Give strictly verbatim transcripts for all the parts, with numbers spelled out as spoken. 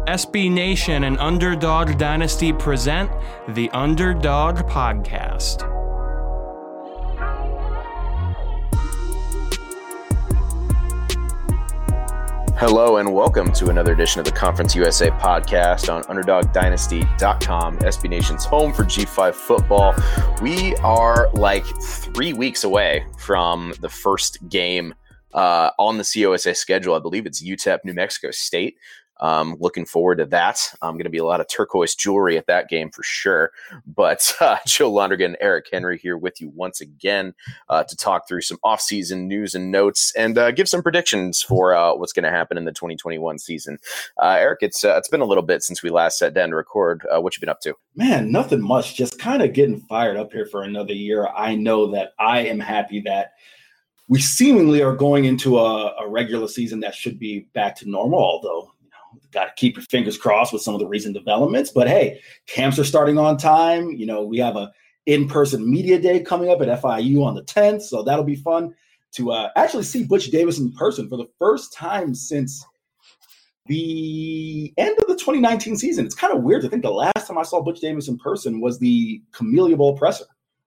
S B Nation and Underdog Dynasty present the Underdog Podcast. Hello and welcome to another edition of the Conference U S A podcast on underdog dynasty dot com, S B Nation's home for G five football. We are like three weeks away from the first game uh, on the C O S A schedule. I believe it's U T E P, New Mexico State. Um, looking forward to that. I'm um, going to be a lot of turquoise jewelry at that game for sure. But uh, Joe Lonergan, Eric Henry here with you once again uh, to talk through some offseason news and notes and uh, give some predictions for uh, what's going to happen in the twenty twenty-one season. Uh, Eric, it's uh, it's been a little bit since we last sat down to record. Uh, what you been up to? Man, nothing much. Just kind of getting fired up here for another year. I know that I am happy that we seemingly are going into a, a regular season that should be back to normal, although got to keep your fingers crossed with some of the recent developments. But hey, camps are starting on time. You know, we have a in-person media day coming up at F I U on the tenth. So that'll be fun to uh, actually see Butch Davis in person for the first time since the end of the twenty nineteen season. It's kind of weird to think the last time I saw Butch Davis in person was the Camellia Bowl presser.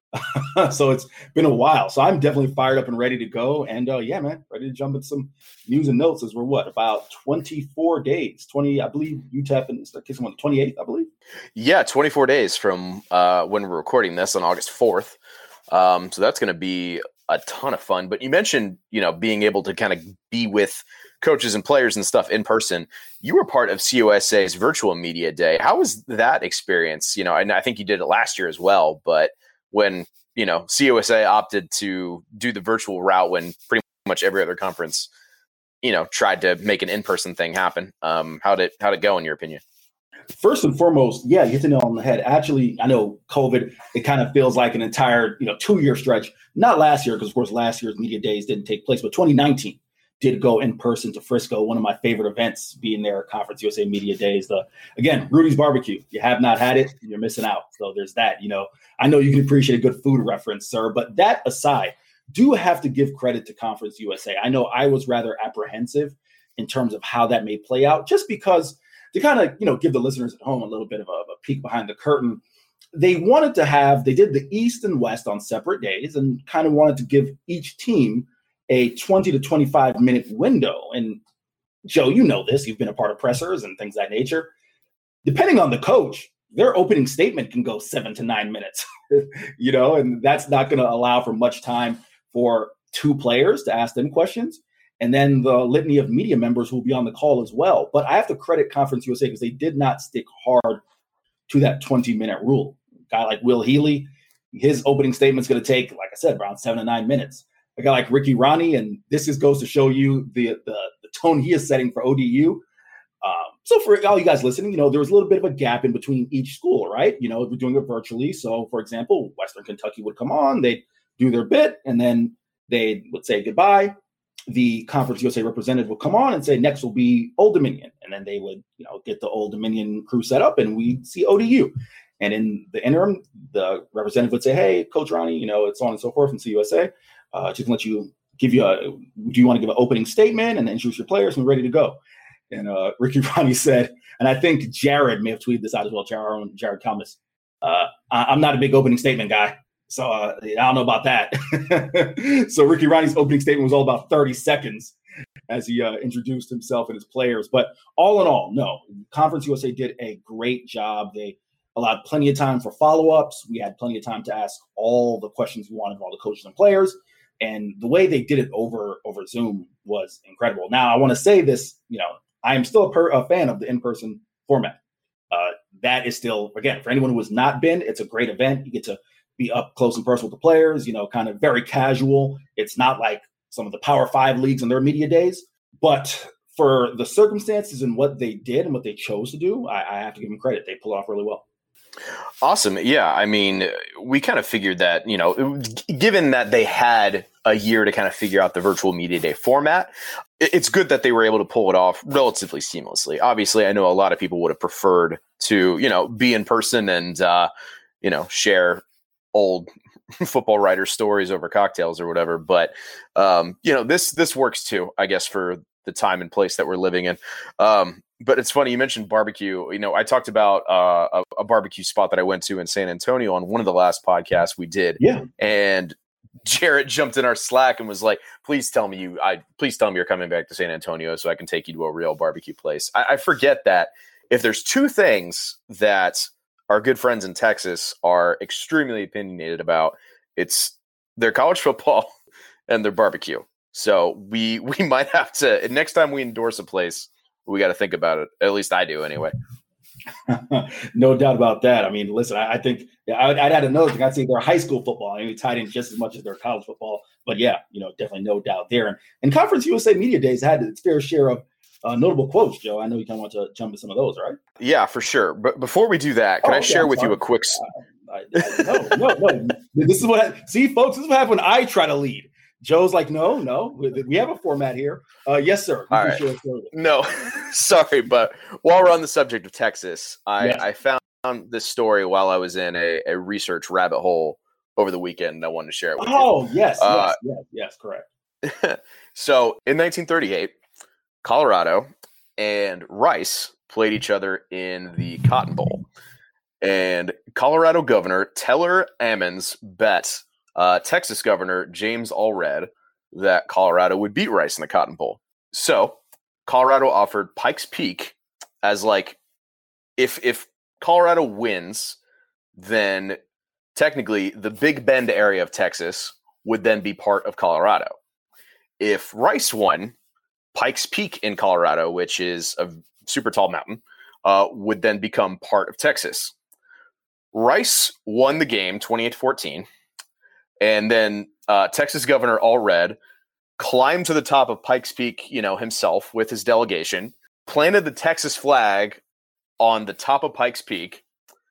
So it's been a while. So I'm definitely fired up and ready to go. And uh, yeah, man, ready to jump into some news and notes as we're what, about twenty-four days, twenty, I believe U T E P and start kissing on the twenty-eighth, I believe. Yeah, twenty-four days from uh, when we're recording this on August fourth. Um, so that's going to be a ton of fun. But you mentioned, you know, being able to kind of be with coaches and players and stuff in person. You were part of C O S A's virtual media day. How was that experience? You know, and I think you did it last year as well, but when, you know, C O S A opted to do the virtual route when pretty much every other conference, you know, tried to make an in-person thing happen. Um, how did how did it go in your opinion? First and foremost, yeah, you hit the nail on the head. Actually, I know COVID, it kind of feels like an entire, you know, two-year stretch. Not last year, because of course last year's media days didn't take place, but twenty nineteen did go in person to Frisco. One of my favorite events being there at Conference U S A Media Days. The again, Rudy's Barbecue. You have not had it, you're missing out. So there's that. You know, I know you can appreciate a good food reference, sir. But that aside, do have to give credit to Conference U S A. I know I was rather apprehensive in terms of how that may play out, just because to kind of, you know, give the listeners at home a little bit of a, a peek behind the curtain. They wanted to have, they did the East and West on separate days and kind of wanted to give each team a twenty to twenty-five minute window. And Joe, you know this, you've been a part of pressers and things of that nature. Depending on the coach, their opening statement can go seven to nine minutes, you know, and that's not going to allow for much time for two players to ask them questions. And then the litany of media members will be on the call as well. But I have to credit Conference U S A because they did not stick hard to that twenty minute rule. A guy like Will Healy, his opening statement's going to take, like I said, around seven to nine minutes. A guy like Ricky Ronnie, and this just goes to show you the, the the tone he is setting for O D U. Um, so for all you guys listening, you know, there was a little bit of a gap in between each school, right? You know, we're doing it virtually. So, for example, Western Kentucky would come on, they'd do their bit, and then they would say goodbye. The Conference U S A representative would come on and say, next will be Old Dominion. And then they would, you know, get the Old Dominion crew set up, and we see O D U. And in the interim, the representative would say, hey, Coach Ronnie, you know, it's on and so forth from C U S A. Uh, just let you give you a, do you want to give an opening statement and then introduce your players and we're ready to go? And uh, Ricky Ronnie said, and I think Jared may have tweeted this out as well, Jared, Jared Thomas, uh, I, I'm not a big opening statement guy. So uh, I don't know about that. So Ricky Ronnie's opening statement was all about thirty seconds as he uh, introduced himself and his players. But all in all, no, Conference U S A did a great job. They allowed plenty of time for follow-ups. We had plenty of time to ask all the questions we wanted of all the coaches and players. And the way they did it over, over Zoom was incredible. Now, I want to say this, you know, I am still a, per, a fan of the in-person format. Uh, that is still, again, for anyone who has not been, it's a great event. You get to be up close and personal with the players, you know, kind of very casual. It's not like some of the Power Five leagues and their media days. But for the circumstances and what they did and what they chose to do, I, I have to give them credit. They pulled it off really well. Awesome. Yeah. I mean, we kind of figured that, you know, given that they had a year to kind of figure out the virtual media day format, it's good that they were able to pull it off relatively seamlessly. Obviously, I know a lot of people would have preferred to, you know, be in person and, uh, you know, share old football writer stories over cocktails or whatever. But, um, you know, this this works too, I guess, for the time and place that we're living in. Um, but it's funny, you mentioned barbecue. You know, I talked about uh, a, a barbecue spot that I went to in San Antonio on one of the last podcasts we did. Yeah. And Jarrett jumped in our Slack and was like, please tell me you, I please tell me you're coming back to San Antonio so I can take you to a real barbecue place. I, I forget that if there's two things that our good friends in Texas are extremely opinionated about, it's their college football and their barbecue. So we we might have to, next time we endorse a place, we got to think about it. At least I do anyway. No doubt about that. I mean, listen, I, I think I'd, I'd add another thing. I'd say their high school football, I mean, tied in just as much as their college football. But yeah, you know, definitely no doubt there. And, and Conference U S A Media Days had its fair share of uh, notable quotes, Joe. I know you kind of want to jump into some of those, right? Yeah, for sure. But before we do that, can oh, I share yeah, with sorry. you a quick... Uh, I, I, no, no, no. This is what, see, folks, this is what happens when I try to lead. Joe's like, no, no, we have a format here. Uh, yes, sir. All right. No, sorry, but while we're on the subject of Texas, I, yes. I found this story while I was in a, a research rabbit hole over the weekend, and I wanted to share it with oh, you. Oh, yes, uh, yes, yes, yes, correct. So in nineteen thirty-eight, Colorado and Rice played each other in the Cotton Bowl. And Colorado Governor Teller Ammons bet uh, Texas Governor James Allred that Colorado would beat Rice in the Cotton Bowl. So Colorado offered Pikes Peak as like, if if Colorado wins, then technically the Big Bend area of Texas would then be part of Colorado. If Rice won, Pikes Peak in Colorado, which is a super tall mountain, uh, would then become part of Texas. Rice won the game twenty-eight fourteen, and then uh, Texas Governor Allred climbed to the top of Pikes Peak, you know, himself with his delegation, planted the Texas flag on the top of Pikes Peak,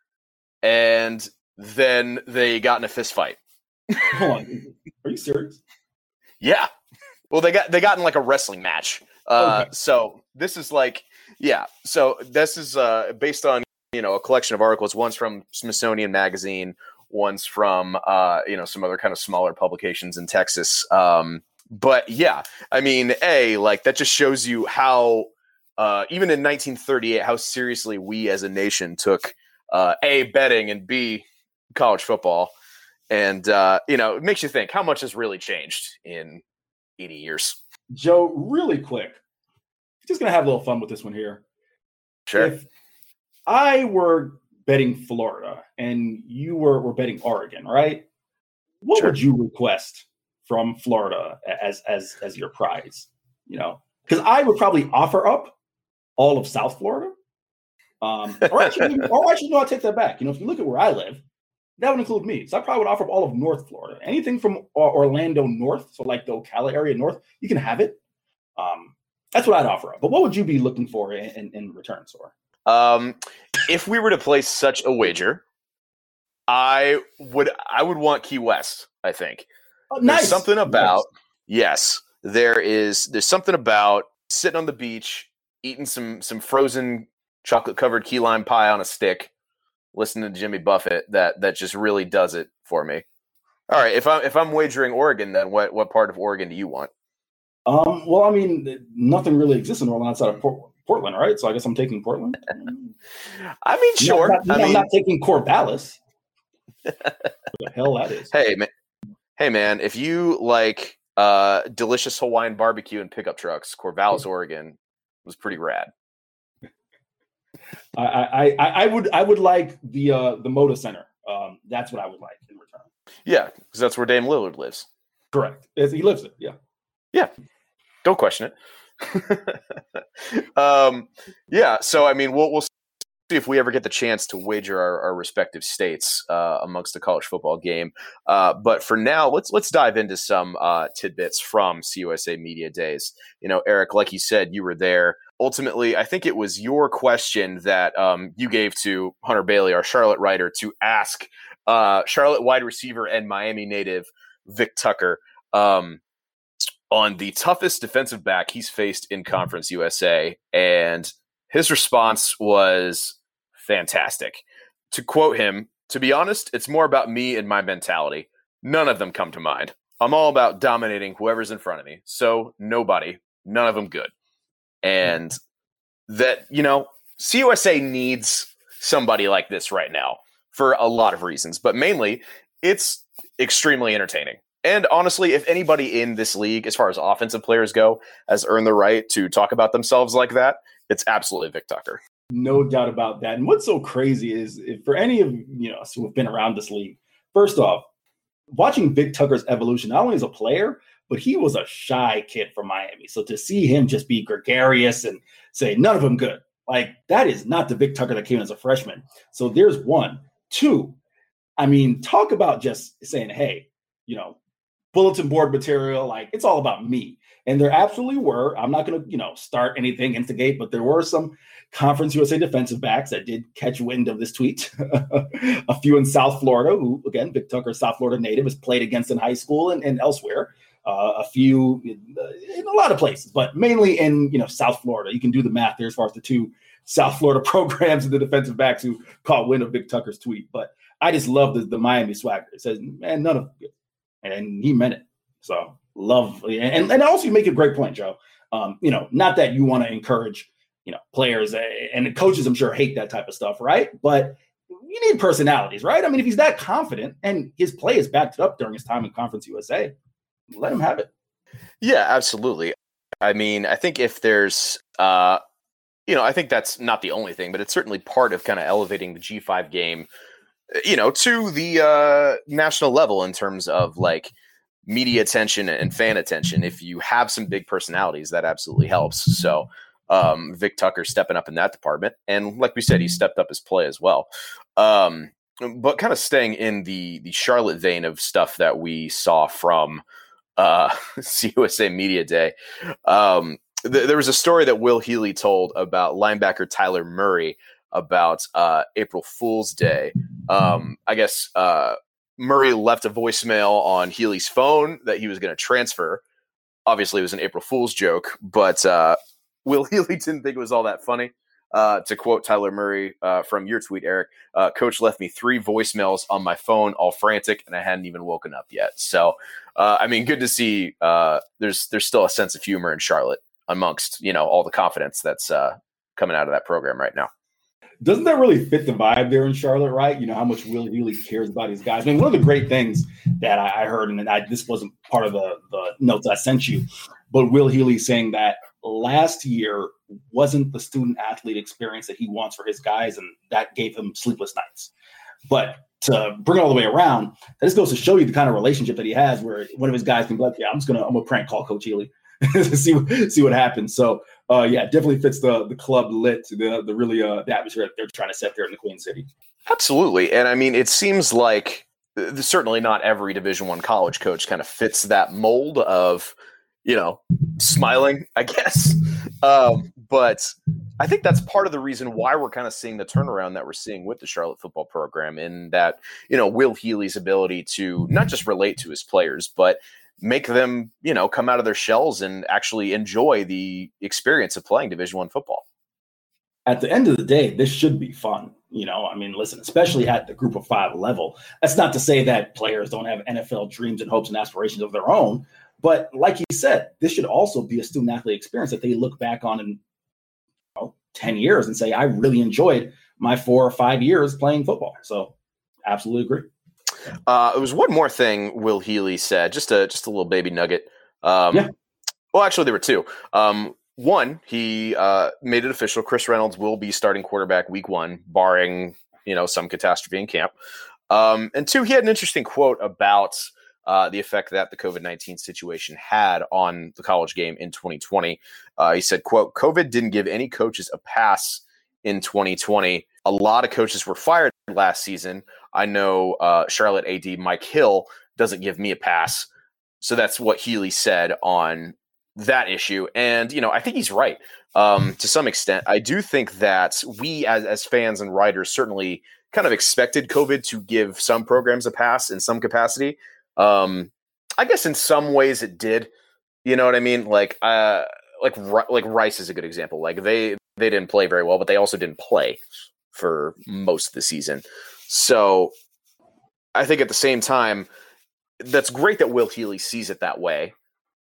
and then they got in a fist fight. Hold on, are you serious? Yeah. Well, they got they got in like a wrestling match. Uh, okay. So this is like, yeah. So this is uh, based on, you know, a collection of articles. One's from Smithsonian Magazine. One's from, uh, you know, some other kind of smaller publications in Texas. Um, but yeah, I mean, A, like that just shows you how, uh, even in nineteen thirty-eight, how seriously we as a nation took, uh, A, betting, and B, college football. And, uh, you know, it makes you think how much has really changed in eighty years. Joe, really quick, just going to have a little fun with this one here. Sure. If I were betting Florida and you were, were betting Oregon, right? What Sure. would you request from Florida as as as your prize? You know, because I would probably offer up all of South Florida. Um, or actually, or actually, no, I'll take that back. You know, if you look at where I live, that would include me. So I probably would offer up all of North Florida. Anything from Orlando north, so like the Ocala area north, you can have it. Um, that's what I'd offer up. But what would you be looking for in, in, in return, Sora? Um, if we were to place such a wager, I would I would want Key West, I think. Oh, nice. There's something about, nice. yes, there is, there's something about sitting on the beach, eating some some frozen chocolate-covered key lime pie on a stick, listening to Jimmy Buffett, that that just really does it for me. All right, if I'm if I'm wagering Oregon, then what what part of Oregon do you want? Um, well, I mean, nothing really exists in Oregon outside of Port- Portland, right? So I guess I'm taking Portland. I mean, sure. Not, not, I I'm mean, not taking Corvallis. What the hell that is? Hey man, hey man, if you like uh, delicious Hawaiian barbecue and pickup trucks, Corvallis, Oregon was pretty rad. I, I, I, I would I would like the uh, the Moda Center. Um, that's what I would like in return. Yeah, because that's where Dame Lillard lives. Correct. He lives it. Yeah. Yeah. Don't question it. um, yeah. So I mean, we'll we'll see if we ever get the chance to wager our, our respective states uh, amongst the college football game. Uh, but for now, let's let's dive into some uh, tidbits from C U S A Media Days. You know, Eric, like you said, you were there. Ultimately, I think it was your question that um, you gave to Hunter Bailey, our Charlotte writer, to ask uh, Charlotte wide receiver and Miami native Vic Tucker um, on the toughest defensive back he's faced in Conference U S A. And his response was fantastic. To quote him, "To be honest, it's more about me and my mentality. None of them come to mind. I'm all about dominating whoever's in front of me. So nobody, none of them good." And that, you know, C U S A needs somebody like this right now for a lot of reasons, but mainly it's extremely entertaining. And honestly, if anybody in this league, as far as offensive players go, has earned the right to talk about themselves like that, it's absolutely Vic Tucker. No doubt about that. And what's so crazy is if for any of you know us who have been around this league, first off, watching Vic Tucker's evolution, not only as a player, but he was a shy kid from Miami. So to see him just be gregarious and say, none of them good, like that is not the Vic Tucker that came as a freshman. So there's one. Two, I mean, talk about just saying, hey, you know, bulletin board material, like it's all about me. And there absolutely were. I'm not going to, you know, start anything, instigate, but there were some Conference U S A defensive backs that did catch wind of this tweet. A few in South Florida, who, again, Vic Tucker, South Florida native, has played against in high school and, and elsewhere. Uh, a few in, in a lot of places, but mainly in, you know, South Florida. You can do the math there as far as the two South Florida programs and the defensive backs who caught wind of Vic Tucker's tweet. But I just love the, the Miami swagger. It says, man, none of them good. And he meant it. So love. And, and also you make a great point, Joe. Um, you know, not that you want to encourage, you know, players and the coaches, I'm sure, hate that type of stuff, right? But you need personalities, right? I mean, if he's that confident and his play is backed up during his time in Conference U S A, let him have it. Yeah, absolutely. I mean, I think if there's, uh, you know, I think that's not the only thing, but it's certainly part of kind of elevating the G five game, you know, to the uh, national level in terms of like media attention and fan attention. If you have some big personalities, that absolutely helps. So um, Vic Tucker stepping up in that department. And like we said, he stepped up his play as well. Um, but kind of staying in the, the Charlotte vein of stuff that we saw from uh, C U S A Media Day. Um, th- there was a story that Will Healy told about linebacker Tyler Murray about uh, April Fool's Day. Um, I guess uh, Murray left a voicemail on Healy's phone that he was going to transfer. Obviously, it was an April Fool's joke, but uh, Will Healy didn't think it was all that funny. Uh, to quote Tyler Murray uh, from your tweet, Eric, uh, Coach left me three voicemails on my phone, all frantic, and I hadn't even woken up yet. So, uh, I mean, good to see uh, there's there's still a sense of humor in Charlotte amongst, you know, all the confidence that's uh, coming out of that program right now. Doesn't that really fit the vibe there in Charlotte, right? You know, how much Will Healy cares about his guys. I mean, one of the great things that I, I heard, and I, this wasn't part of the, the notes I sent you, but Will Healy saying that last year wasn't the student athlete experience that he wants for his guys, and that gave him sleepless nights. But to bring it all the way around, that just goes to show you the kind of relationship that he has, where one of his guys can be like, "Yeah, I'm just gonna, I'm gonna prank call Coach Healy, see see what happens." So, uh, yeah, it definitely fits the the club lit, the the really uh, the atmosphere that they're trying to set there in the Queen City. Absolutely, and I mean, it seems like uh, certainly not every Division One college coach kind of fits that mold of, you know, smiling, I guess. Um, but I think that's part of the reason why we're kind of seeing the turnaround that we're seeing with the Charlotte football program, in that, you know, Will Healy's ability to not just relate to his players, but make them, you know, come out of their shells and actually enjoy the experience of playing Division One football. At the end of the day, this should be fun. You know, I mean, listen, especially at the group of five level. That's not to say that players don't have N F L dreams and hopes and aspirations of their own. But like he said, this should also be a student athlete experience that they look back on in, you know, ten years and say, I really enjoyed my four or five years playing football. So absolutely agree. Uh, it was one more thing Will Healy said, just a just a little baby nugget. Um, yeah. Well, actually, there were two. Um, one, he uh, made it official. Chris Reynolds will be starting quarterback week one, barring, you know, some catastrophe in camp. Um, and two, he had an interesting quote about uh, the effect that the COVID nineteen situation had on the college game in twenty twenty. Uh, he said, quote, "COVID didn't give any coaches a pass in twenty twenty. A lot of coaches were fired last season. I know uh, Charlotte A D Mike Hill doesn't give me a pass." So that's what Healy said on that issue. And, you know, I think he's right um, to some extent. I do think that we as, as fans and writers certainly kind of expected COVID to give some programs a pass in some capacity. Um, I guess in some ways it did. You know what I mean? Like, uh, like, like Rice is a good example. Like they, they didn't play very well, but they also didn't play for most of the season. So I think at the same time, that's great that Will Healy sees it that way.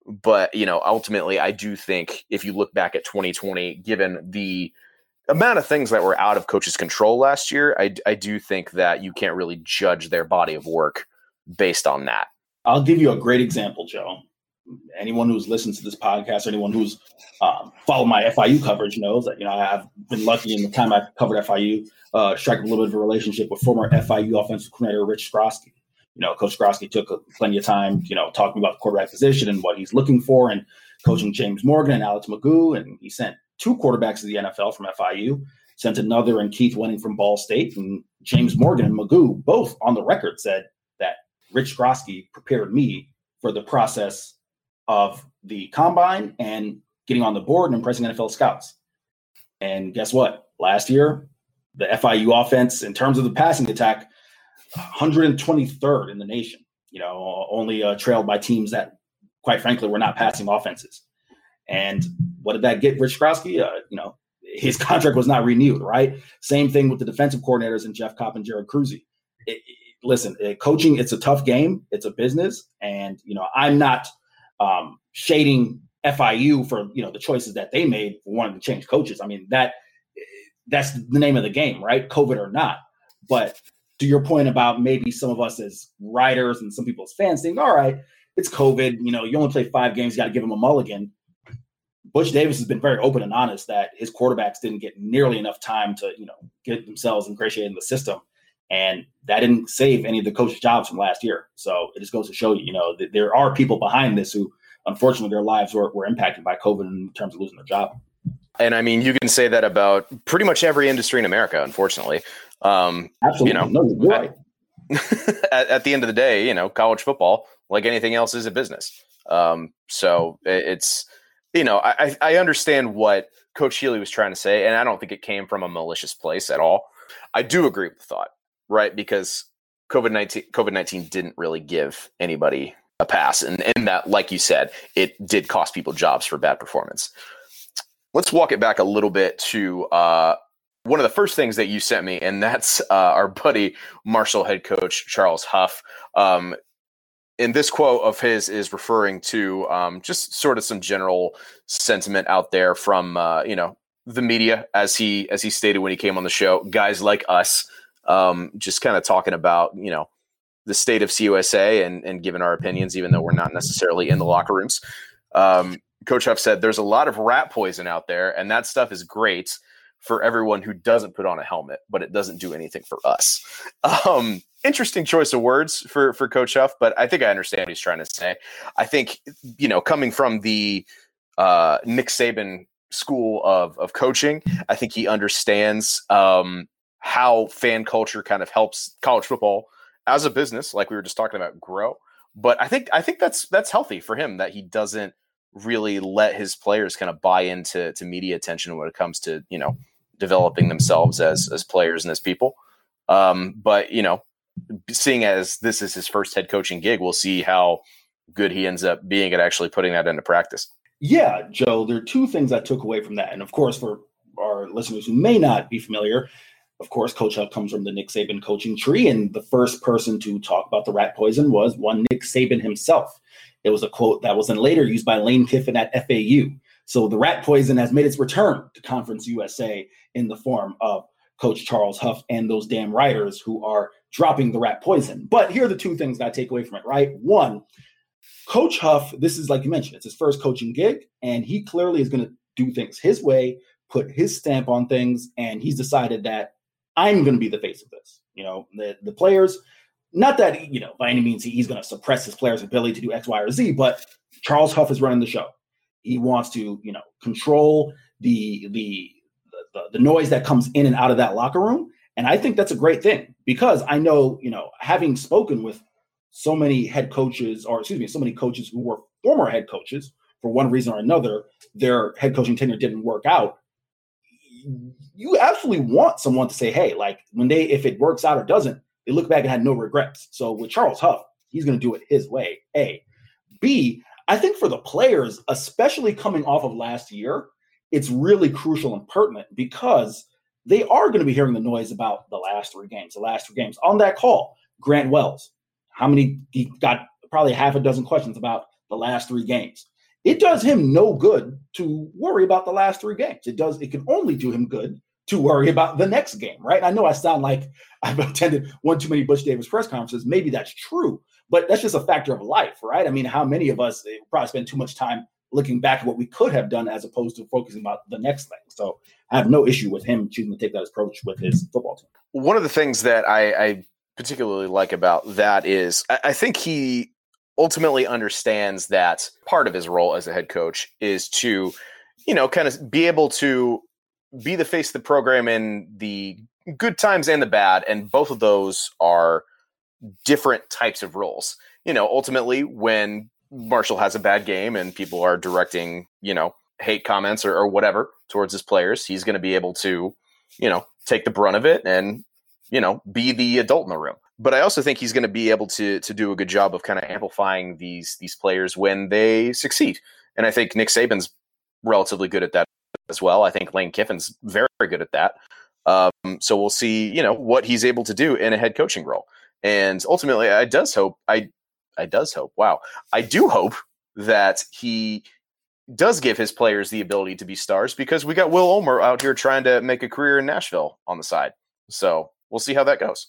But, you know, ultimately, I do think if you look back at twenty twenty, given the amount of things that were out of coaches' control last year, I, I do think that you can't really judge their body of work based on that. I'll give you a great example, Joe. Anyone who's listened to this podcast, or anyone who's um, followed my F I U coverage knows that, you know, I've been lucky in the time I've covered F I U, uh, strike a little bit of a relationship with former F I U offensive coordinator Rich Skrosky. You know, Coach Skrosky took plenty of time, you know, talking about the quarterback position and what he's looking for, and coaching James Morgan and Alex Magoo. And he sent two quarterbacks to the N F L from F I U, sent another in Keith Wenning from Ball State, and James Morgan and Magoo both on the record said that Rich Skrosky prepared me for the process of the combine and getting on the board and impressing N F L scouts. And guess what? Last year, the F I U offense, in terms of the passing attack, one hundred twenty-third in the nation, you know, only uh, trailed by teams that, quite frankly, were not passing offenses. And what did that get Rich Skrosky? Uh, you know, his contract was not renewed, right? Same thing with the defensive coordinators in Jeff Kopp and Jared Cruzy. It, it, listen, it, coaching, it's a tough game. It's a business. And, you know, I'm not um, shading F I U for, you know, the choices that they made for wanting to change coaches. I mean, that that's the name of the game, right? COVID or not. But to your point about maybe some of us as writers and some people as fans think, all right, it's COVID, you know, you only play five games, you got to give them a mulligan. Butch Davis has been very open and honest that his quarterbacks didn't get nearly enough time to, you know, get themselves ingratiated in the system. And that didn't save any of the coaches' jobs from last year. So it just goes to show you, you know, that there are people behind this who, unfortunately, their lives were, were impacted by COVID in terms of losing their job. And I mean, you can say that about pretty much every industry in America, unfortunately. Um, Absolutely. You know, no, you're right. at, at the end of the day, you know, college football, like anything else, is a business. Um, so it's, you know, I, I understand what Coach Healy was trying to say, and I don't think it came from a malicious place at all. I do agree with the thought, right? Because COVID nineteen COVID nineteen didn't really give anybody a pass. And, and that, like you said, it did cost people jobs for bad performance. Let's walk it back a little bit to uh, one of the first things that you sent me, and that's uh, our buddy Marshall head coach Charles Huff. Um, and this quote of his is referring to um, just sort of some general sentiment out there from uh, you know the media, as he as he stated when he came on the show, guys like us, um, just kind of talking about you know the state of C U S A and, and giving our opinions, even though we're not necessarily in the locker rooms. Um, Coach Huff said, there's a lot of rat poison out there, and that stuff is great for everyone who doesn't put on a helmet, but it doesn't do anything for us. Um, interesting choice of words for, for Coach Huff, but I think I understand what he's trying to say. I think, you know, coming from the uh, Nick Saban school of, of coaching, I think he understands um, how fan culture kind of helps college football as a business, like we were just talking about, grow. But I think I think that's that's healthy for him, that he doesn't really let his players kind of buy into to media attention when it comes to, you know, developing themselves as as players and as people. Um, but, you know, seeing as this is his first head coaching gig, we'll see how good he ends up being at actually putting that into practice. Yeah, Joe, there are two things I took away from that. And of course, for our listeners who may not be familiar, of course, Coach Huff comes from the Nick Saban coaching tree. And the first person to talk about the rat poison was one Nick Saban himself. It was a quote that was then later used by Lane Kiffin at F A U. So the rat poison has made its return to Conference U S A in the form of Coach Charles Huff and those damn writers who are dropping the rat poison. But here are the two things that I take away from it, right? One, Coach Huff, this is like you mentioned, it's his first coaching gig, and he clearly is going to do things his way, put his stamp on things, and he's decided that I'm going to be the face of this. You know, the, the players, not that, you know, by any means he's going to suppress his players' ability to do X, Y, or Z, but Charles Huff is running the show. He wants to, you know, control the, the the the noise that comes in and out of that locker room. And I think that's a great thing, because I know, you know, having spoken with so many head coaches, or excuse me, so many coaches who were former head coaches, for one reason or another, their head coaching tenure didn't work out. You absolutely want someone to say, hey, like when they, if it works out or doesn't, they look back and had no regrets. So with Charles Huff, he's going to do it his way. A. B, I think for the players, especially coming off of last year, it's really crucial and pertinent, because they are going to be hearing the noise about the last three games, the last three games. On that call, Grant Wells, how many, he got probably half a dozen questions about the last three games. it does him no good to worry about the last three games. It does. It can only do him good to worry about the next game, right? I know I sound like I've attended one too many Butch Davis press conferences. Maybe that's true, but that's just a factor of life, right? I mean, how many of us probably spend too much time looking back at what we could have done as opposed to focusing about the next thing? So I have no issue with him choosing to take that approach with his football team. One of the things that I, I particularly like about that is I, I think he ultimately understands that part of his role as a head coach is to, you know, kind of be able to be the face of the program in the good times and the bad. And both of those are different types of roles. You know, ultimately when Marshall has a bad game and people are directing, you know, hate comments or, or whatever towards his players, he's going to be able to, you know, take the brunt of it and, you know, be the adult in the room. But I also think he's going to be able to to do a good job of kind of amplifying these these players when they succeed. And I think Nick Saban's relatively good at that as well. I think Lane Kiffin's very, very good at that. Um, so we'll see, you know, what he's able to do in a head coaching role. And ultimately, I does hope I I does hope. Wow, I do hope that he does give his players the ability to be stars, because we got Will Ulmer out here trying to make a career in Nashville on the side. So we'll see how that goes.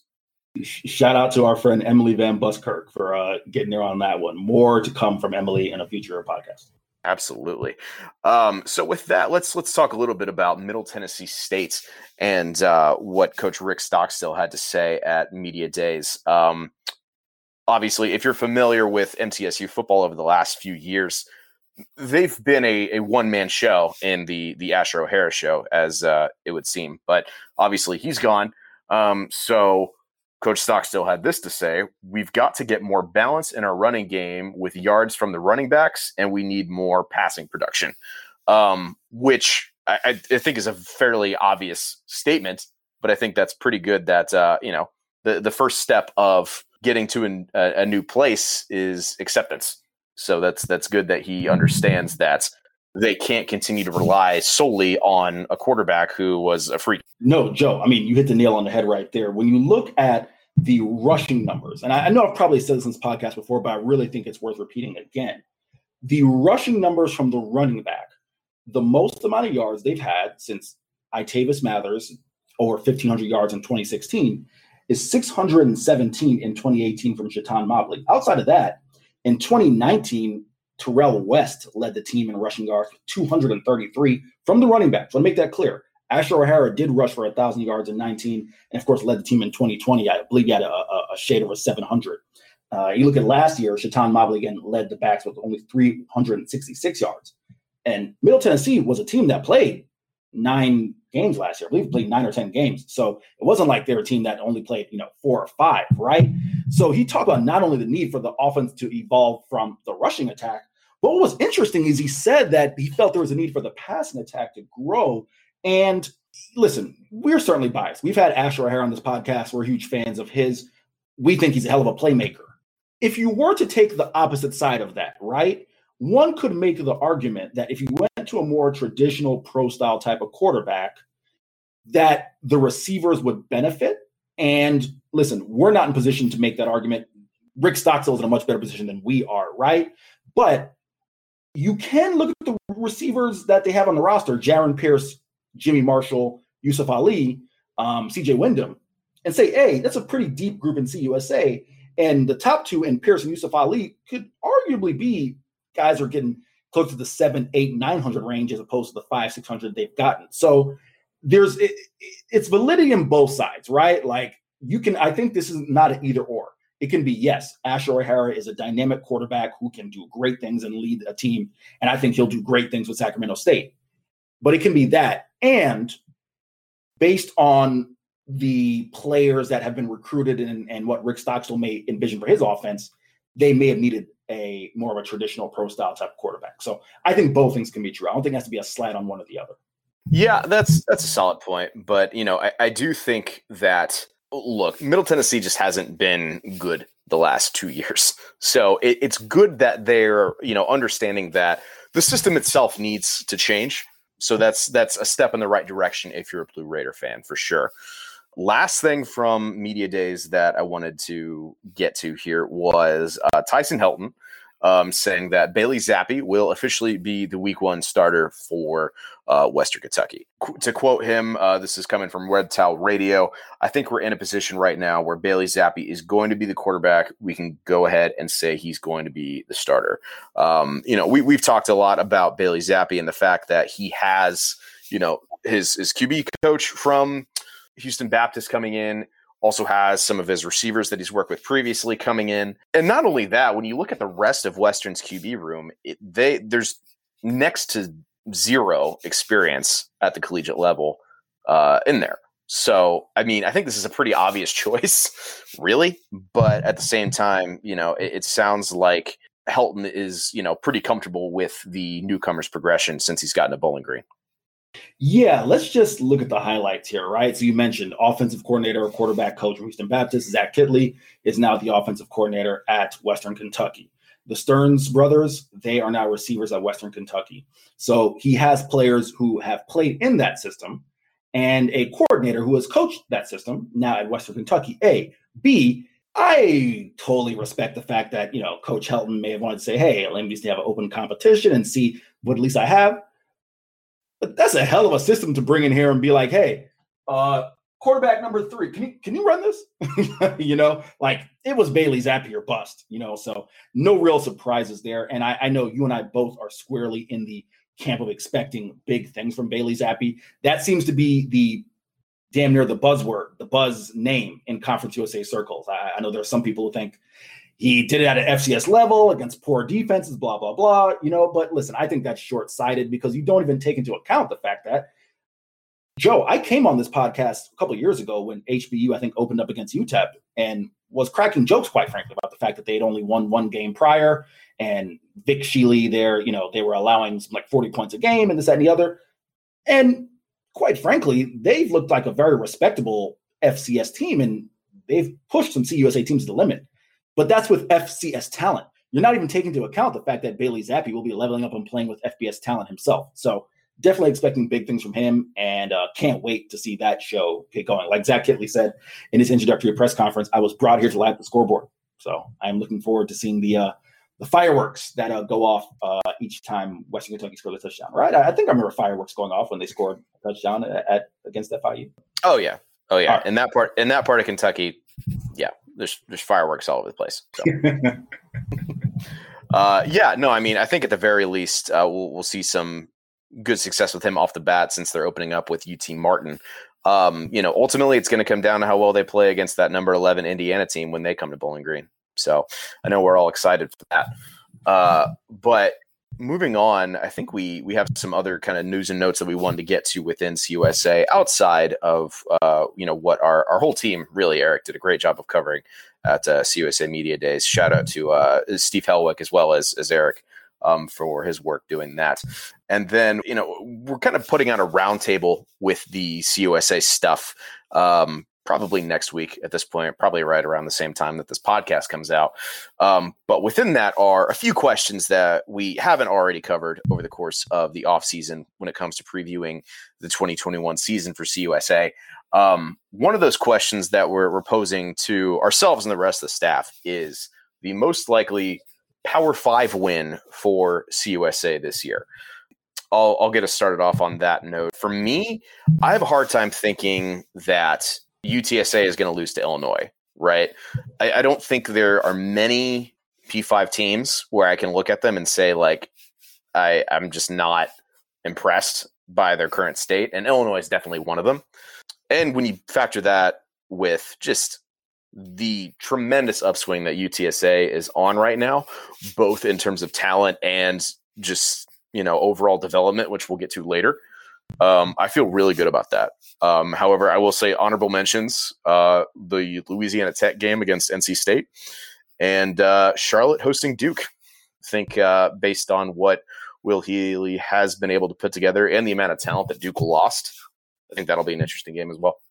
Shout out to our friend Emily Van Buskirk for uh, getting there on that one. More to come from Emily in a future podcast. Absolutely. Um, so with that, let's let's talk a little bit about Middle Tennessee State and uh, what Coach Rick Stockstill had to say at Media Days. Um, obviously, if you're familiar with M T S U football over the last few years, they've been a, a one-man show in the the Asher O'Hara show, as uh, it would seem. But obviously, he's gone. Um, so Coach Stockstill had this to say: we've got to get more balance in our running game with yards from the running backs, and we need more passing production, um, which I, I think is a fairly obvious statement, but I think that's pretty good that, uh, you know, the, the first step of getting to an, a, a new place is acceptance. So that's that's good that he understands that they can't continue to rely solely on a quarterback who was a freak. No, Joe, I mean, you hit the nail on the head right there. When you look at the rushing numbers, and I, I know I've probably said this in this podcast before, but I really think it's worth repeating again. The rushing numbers from the running back, the most amount of yards they've had since Itavis Mathers, over fifteen hundred yards in twenty sixteen, is six hundred seventeen in twenty eighteen from Shaitan Mobley. Outside of that, in twenty nineteen, Terrell West led the team in rushing yards with two hundred thirty-three from the running backs. Let me make that clear. Asher O'Hara did rush for one thousand yards in nineteen, and of course led the team in twenty twenty. I believe he had a, a, a shade over seven hundred. Uh, you look at last year, Shaitan Mobley again led the backs with only three hundred sixty-six yards. And Middle Tennessee was a team that played nine games last year. I believe played nine or ten games. So it wasn't like they were a team that only played, you know, four or five, right? So he talked about not only the need for the offense to evolve from the rushing attack, but what was interesting is he said that he felt there was a need for the passing attack to grow. And listen, we're certainly biased. We've had Asher O'Hara on this podcast. We're huge fans of his. We think he's a hell of a playmaker. If you were to take the opposite side of that, right, one could make the argument that if you went to a more traditional pro-style type of quarterback, that the receivers would benefit. And listen, we're not in position to make that argument. Rick Stockstill is in a much better position than we are, right? But you can look at the receivers that they have on the roster, Jaron Pierce, Jimmy Marshall, Yusuf Ali, um, C J Wyndham, and say, hey, that's a pretty deep group in C U S A. And the top two in Pierce and Yusuf Ali could arguably be guys who are getting close to the seven, eight, nine hundred range as opposed to the five, six hundred they've gotten. So there's it, it's validity in both sides, right? Like you can, I think this is not an either or. It can be, yes, Asher O'Hara is a dynamic quarterback who can do great things and lead a team. And I think he'll do great things with Sacramento State. But it can be that. And based on the players that have been recruited and, and what Rick Stockstill may envision for his offense, they may have needed a more of a traditional pro style type of quarterback. So I think both things can be true. I don't think it has to be a slat on one or the other. Yeah, that's that's a solid point. But, you know, I, I do think that, look, Middle Tennessee just hasn't been good the last two years. So it, it's good that they're, you know, understanding that the system itself needs to change. So that's that's a step in the right direction if you're a Blue Raider fan, for sure. Last thing from Media Days that I wanted to get to here was uh, Tyson Helton um, saying that Bailey Zappi will officially be the week one starter for uh, Western Kentucky. Qu- to quote him, uh, this is coming from Red Towel Radio, I think we're in a position right now where Bailey Zappi is going to be the quarterback. We can go ahead and say he's going to be the starter. Um, you know, we, we've talked a lot about Bailey Zappi and the fact that he has, you know, his, his Q B coach from Houston Baptist coming in, also has some of his receivers that he's worked with previously coming in. And not only that, when you look at the rest of Western's Q B room, it, they there's next to zero experience at the collegiate level uh, in there. So, I mean, I think this is a pretty obvious choice, really. But at the same time, you know, it, it sounds like Helton is, you know, pretty comfortable with the newcomer's progression since he's gotten to Bowling Green. Yeah, let's just look at the highlights here, right? So you mentioned offensive coordinator or quarterback coach from Houston Baptist. Zach Kittley is now the offensive coordinator at Western Kentucky. The Stearns brothers, they are now receivers at Western Kentucky. So he has players who have played in that system and a coordinator who has coached that system now at Western Kentucky. A. B, I totally respect the fact that, you know, Coach Helton may have wanted to say, hey, let me just have an open competition and see what at least I have. But that's a hell of a system to bring in here and be like, hey, uh, quarterback number three, can you can you run this? You know, like it was Bailey Zappi or bust, you know, so no real surprises there. And I, I know you and I both are squarely in the camp of expecting big things from Bailey Zappi. That seems to be the damn near the buzzword, the buzz name in Conference U S A circles. I, I know there are some people who think he did it at an F C S level against poor defenses, blah, blah, blah, you know, but listen, I think that's short-sighted because you don't even take into account the fact that, Joe, I came on this podcast a couple of years ago when H B U, I think, opened up against U T E P and was cracking jokes, quite frankly, about the fact that they had only won one game prior and Vic Shealy there, you know, they were allowing some, like forty points a game and this, that, and the other. And quite frankly, they've looked like a very respectable F C S team and they've pushed some C U S A teams to the limit. But that's with F C S talent. You're not even taking into account the fact that Bailey Zappi will be leveling up and playing with F B S talent himself. So definitely expecting big things from him and uh, can't wait to see that show get going. Like Zach Kittley said in his introductory press conference, I was brought here to light up the scoreboard. So I'm looking forward to seeing the uh, the fireworks that uh, go off uh, each time Western Kentucky scores a touchdown, right? I, I think I remember fireworks going off when they scored a touchdown at, at against F I U. Oh, yeah. Oh, yeah. Right. In that part, in that part of Kentucky, yeah. There's there's fireworks all over the place. So. uh, yeah, no, I mean, I think at the very least uh, we'll we'll see some good success with him off the bat since they're opening up with U T Martin. Um, you know, ultimately it's going to come down to how well they play against that number eleven Indiana team when they come to Bowling Green. So I know we're all excited for that. Uh, but moving on, I think we we have some other kind of news and notes that we wanted to get to within C U S A outside of uh, you know what our our whole team really. Eric did a great job of covering at uh, C U S A Media Days. Shout out to uh, Steve Helwick as well as as Eric um, for his work doing that. And then you know we're kind of putting on a roundtable with the C U S A stuff. Um, Probably next week at this point, probably right around the same time that this podcast comes out. Um, but within that are a few questions that we haven't already covered over the course of the offseason when it comes to previewing the twenty twenty-one season for C U S A. Um, one of those questions that we're, we're posing to ourselves and the rest of the staff is the most likely Power Five win for C U S A this year. I'll, I'll get us started off on that note. For me, I have a hard time thinking that U T S A is going to lose to Illinois, right? I, I don't think there are many P five teams where I can look at them and say, like, I, I'm just not impressed by their current state. And Illinois is definitely one of them. And when you factor that with just the tremendous upswing that U T S A is on right now, both in terms of talent and just, you know, overall development, which we'll get to later, Um, I feel really good about that. Um, however, I will say honorable mentions, uh, the Louisiana Tech game against N C State and uh, Charlotte hosting Duke. I think uh, based on what Will Healy has been able to put together and the amount of talent that Duke lost, I think that'll be an interesting game as well.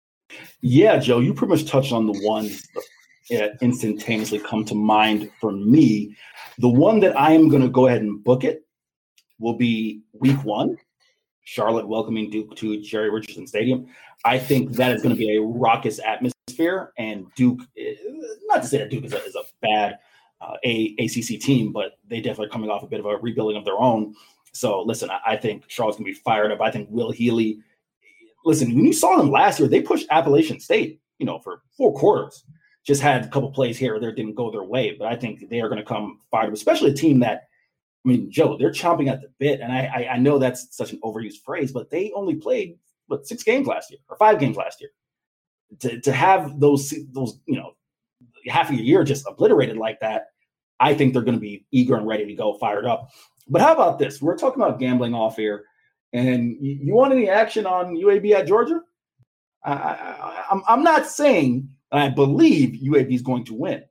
Yeah, Joe, you pretty much touched on the ones that instantaneously come to mind for me. The one that I am going to go ahead and book it will be week one. Charlotte welcoming Duke to Jerry Richardson Stadium. I think that is going to be a raucous atmosphere, and Duke, not to say that Duke is a, is a bad uh, a ACC team, but they definitely are coming off a bit of a rebuilding of their own. So listen, I, I think Charlotte's going to be fired up. I think Will Healy, listen, when you saw them last year, they pushed Appalachian State, you know, for four quarters. Just had a couple plays here or there, didn't go their way. But I think they are going to come fired up, especially a team that, I mean, Joe, they're chomping at the bit. And I, I, I know that's such an overused phrase, but they only played, what, six games last year or five games last year. To to have those, those you know, half a year just obliterated like that, I think they're going to be eager and ready to go, fired up. But how about this? We're talking about gambling off here. And you, you want any action on U A B at Georgia? I, I, I'm, I'm not saying I believe U A B is going to win.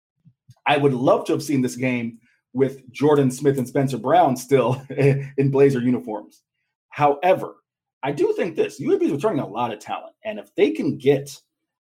I would love to have seen this game with Jordan Smith and Spencer Brown still in Blazer uniforms. However, I do think this, U A B is returning a lot of talent. And if they can get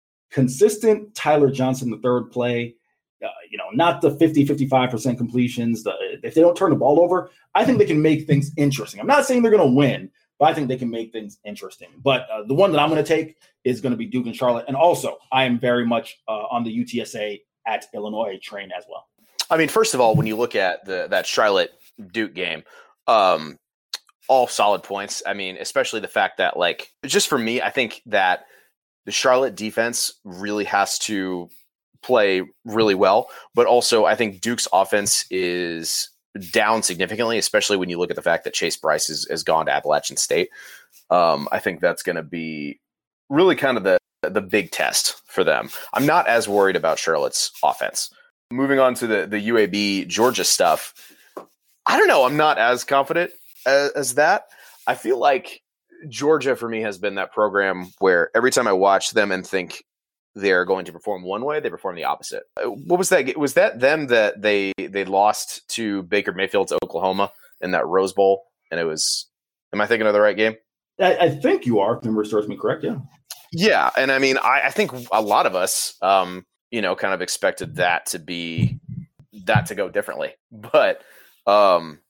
consistent Tyler Johnson, the third play, uh, you know, not the fifty, fifty-five percent completions, the, if they don't turn the ball over, I think they can make things interesting. I'm not saying they're going to win, but I think they can make things interesting. But uh, the one that I'm going to take is going to be Duke and Charlotte. And also, I am very much uh, on the U T S A at Illinois train as well. I mean, first of all, when you look at the that Charlotte Duke game, um, all solid points. I mean, especially the fact that, like, just for me, I think that the Charlotte defense really has to play really well. But also, I think Duke's offense is down significantly, especially when you look at the fact that Chase Bryce is, has gone to Appalachian State. Um, I think that's going to be really kind of the the big test for them. I'm not as worried about Charlotte's offense. Moving on to the, the U A B Georgia stuff, I don't know. I'm not as confident as, as that. I feel like Georgia for me has been that program where every time I watch them and think they're going to perform one way, they perform the opposite. What was that? Was that them that they they lost to Baker Mayfield to Oklahoma in that Rose Bowl? And it was, am I thinking of the right game? I, I think you are. If memory serves me correct, yeah. Yeah, and I mean, I, I think a lot of us, um, you know, kind of expected that to be that to go differently. But um,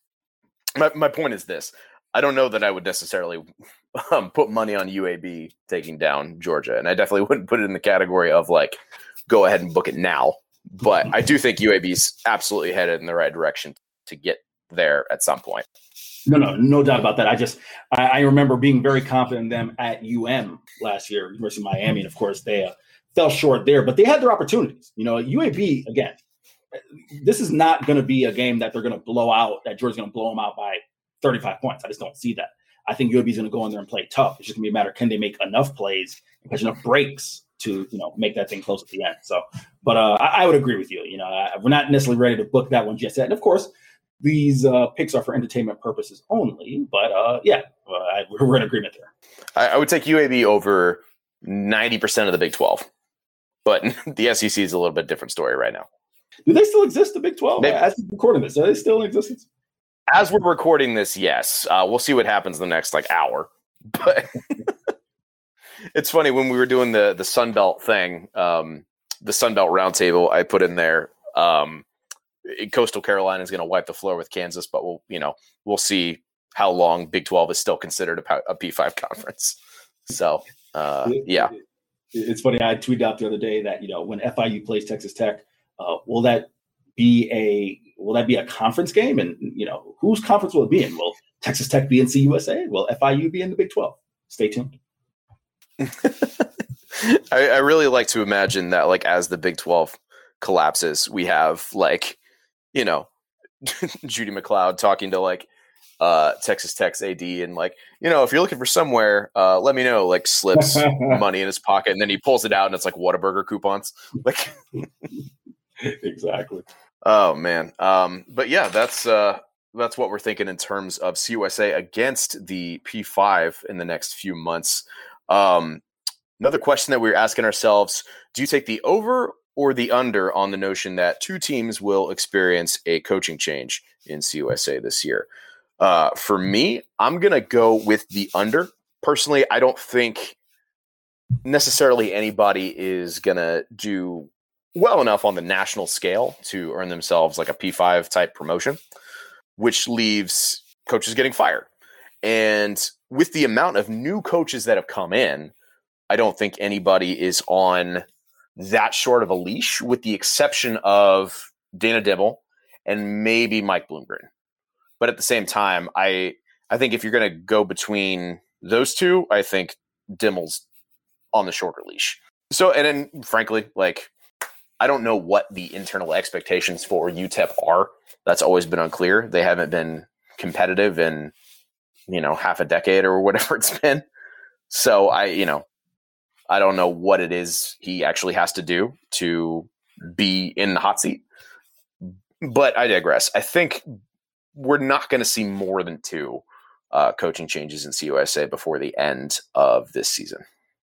my my point is this: I don't know that I would necessarily um, put money on U A B taking down Georgia, and I definitely wouldn't put it in the category of like, go ahead and book it now. But I do think U A B's absolutely headed in the right direction to get there at some point. No, no, no doubt about that. I just, I, I remember being very confident in them at U M last year, University of Miami, and of course they uh, fell short there, but they had their opportunities. You know, U A B, again, this is not going to be a game that they're going to blow out, that Georgia's going to blow them out by thirty-five points. I just don't see that. I think U A B is going to go in there and play tough. It's just going to be a matter of can they make enough plays and catch enough breaks to, you know, make that thing close at the end. So, but uh, I, I would agree with you. You know, I, we're not necessarily ready to book that one just yet. And of course, these uh, picks are for entertainment purposes only, but uh, yeah, uh, I, we're in agreement there. I, I would take U A B over ninety percent of the Big twelve, but the S E C is a little bit different story right now. Do they still exist, the Big twelve? They, As we're recording this, are they still in existence? As we're recording this, yes. Uh, we'll see what happens the next like hour. But it's funny, when we were doing the the Sun Belt thing, um, the Sun Belt roundtable, I put in there. Um, Coastal Carolina is going to wipe the floor with Kansas, but we'll, you know, we'll see how long Big twelve is still considered a, a P five conference. So, uh, yeah. It's funny. I tweeted out the other day that, you know, when F I U plays Texas Tech, uh, will that be a, will that be a conference game? And, you know, whose conference will it be in? Will Texas Tech be in C U S A? Will F I U be in the Big twelve? Stay tuned. I, I really like to imagine that, like, as the Big twelve collapses, we have like, you know, Judy McLeod talking to like uh, Texas Tech's A D and like, you know, if you're looking for somewhere, uh, let me know, like slips money in his pocket. And then he pulls it out and it's like Whataburger coupons. Like, exactly. Oh man. Um, but yeah, that's, uh, that's what we're thinking in terms of C U S A against the P five in the next few months. Um, another question that we're asking ourselves, do you take the over or the under on the notion that two teams will experience a coaching change in C U S A this year? Uh, for me, I'm going to go with the under. Personally, I don't think necessarily anybody is going to do well enough on the national scale to earn themselves like a P five type promotion, which leaves coaches getting fired. And with the amount of new coaches that have come in, I don't think anybody is on that short of a leash, with the exception of Dana Dimel, and maybe Mike Bloomgren. But at the same time, I I think if you're going to go between those two, I think Dimmel's on the shorter leash. So, and then frankly, like, I don't know what the internal expectations for U T E P are. That's always been unclear. They haven't been competitive in, you know, half a decade or whatever it's been. So I, you know, I don't know what it is he actually has to do to be in the hot seat. But I digress. I think we're not going to see more than two uh, coaching changes in C U S A before the end of this season.